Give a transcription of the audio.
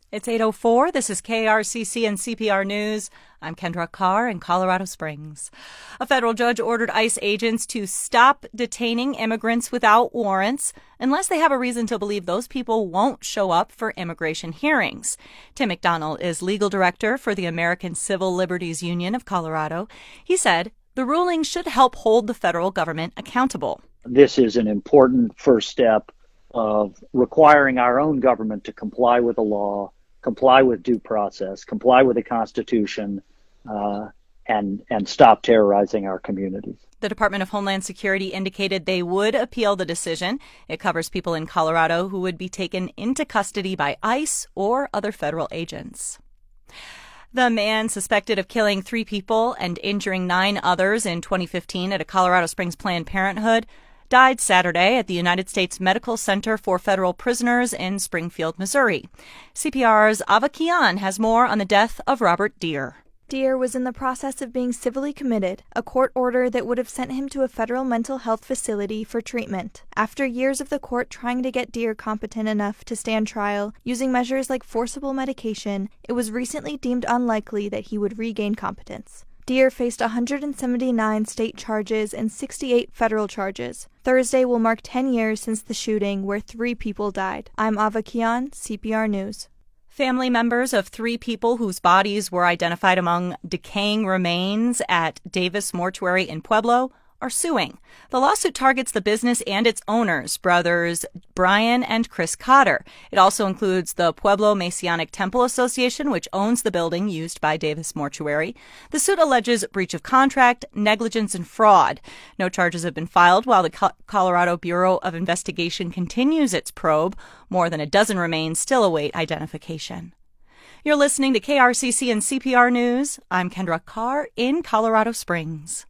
It's 8:04. This is KRCC and CPR News. I'm Kendra Carr in Colorado Springs. A federal judge ordered ICE agents to stop detaining immigrants without warrants unless they have a reason to believe those people won't show up for immigration hearings. Tim McDonald is legal director for the American Civil Liberties Union of Colorado. He said the ruling should help hold the federal government accountable. This is an important first step of requiring our own government to comply with the law, comply with due process, comply with the Constitution, and stop terrorizing our communities. The Department of Homeland Security indicated they would appeal the decision. It covers people in Colorado who would be taken into custody by ICE or other federal agents. The man suspected of killing 3 people and injuring 9 others in 2015 at a Colorado Springs Planned Parenthood died Saturday at the United States Medical Center for Federal Prisoners in Springfield, Missouri. CPR's Ava Kian has more on the death of Robert Deer. Deer was in the process of being civilly committed, a court order that would have sent him to a federal mental health facility for treatment. After years of the court trying to get Deer competent enough to stand trial, using measures like forcible medication, it was recently deemed unlikely that he would regain competence. Deer faced 179 state charges and 68 federal charges. Thursday will mark 10 years since the shooting where 3 people died. I'm Ava Kian, CPR News. Family members of 3 people whose bodies were identified among decaying remains at Davis Mortuary in Pueblo are suing. The lawsuit targets the business and its owners, brothers Brian and Chris Cotter. It also includes the Pueblo Messianic Temple Association, which owns the building used by Davis Mortuary. The suit alleges breach of contract, negligence, and fraud. No charges have been filed while the Colorado Bureau of Investigation continues its probe. More than a dozen remains still await identification. You're listening to KRCC and CPR News. I'm Kendra Carr in Colorado Springs.